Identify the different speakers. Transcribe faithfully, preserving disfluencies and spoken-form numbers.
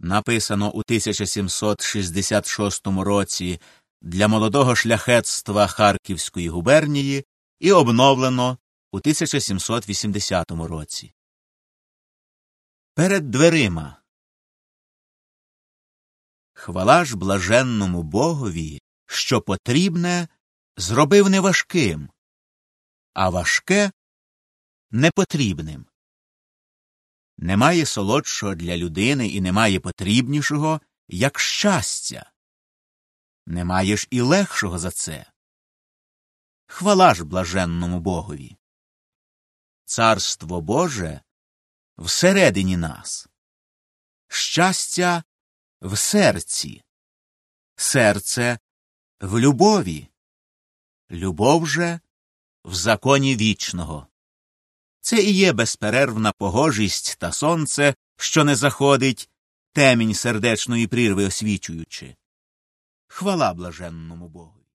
Speaker 1: написано у тисяча сімсот шістдесят шостому році для молодого шляхетства Харківської губернії і обновлено у тисяча сімсот вісімдесятому році. Перед дверима. Хвала ж блаженному Богові, що потрібне зробив не важким, а важке – непотрібним. Немає солодшого для людини і немає потрібнішого, як щастя. Немає ж і легшого за це. Хвала ж блаженному Богові. Царство Боже всередині нас. Щастя в серці. Серце в любові. Любов же в законі вічного. Це і є безперервна погожість та сонце, що не заходить, темінь сердечної прірви освічуючи. Хвала блаженному Богу.